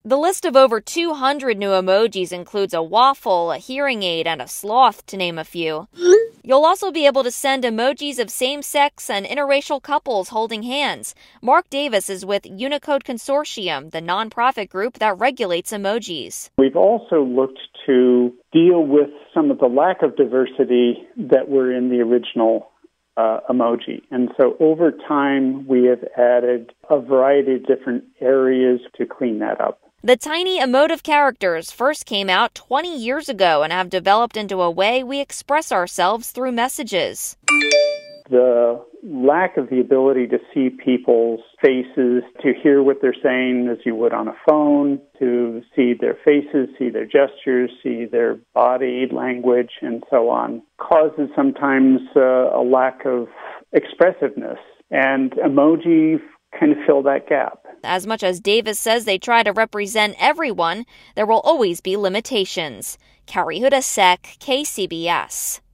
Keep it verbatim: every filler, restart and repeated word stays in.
The list of over two hundred new emojis includes a waffle, a hearing aid, and a sloth, to name a few. You'll also be able to send emojis of same-sex and interracial couples holding hands. Mark Davis is with Unicode Consortium, the nonprofit group that regulates emojis. We've also looked to deal with some of the lack of diversity that were in the original uh, emoji. And so over time, we have added a variety of different areas to clean that up. The tiny emotive characters first came out twenty years ago and have developed into a way we express ourselves through messages. The lack of the ability to see people's faces, to hear what they're saying as you would on a phone, to see their faces, see their gestures, see their body language, and so on, causes sometimes uh, a lack of expressiveness. And emoji kind of fill that gap. As much as Davis says they try to represent everyone, there will always be limitations. Carrie Hudasek, K C B S.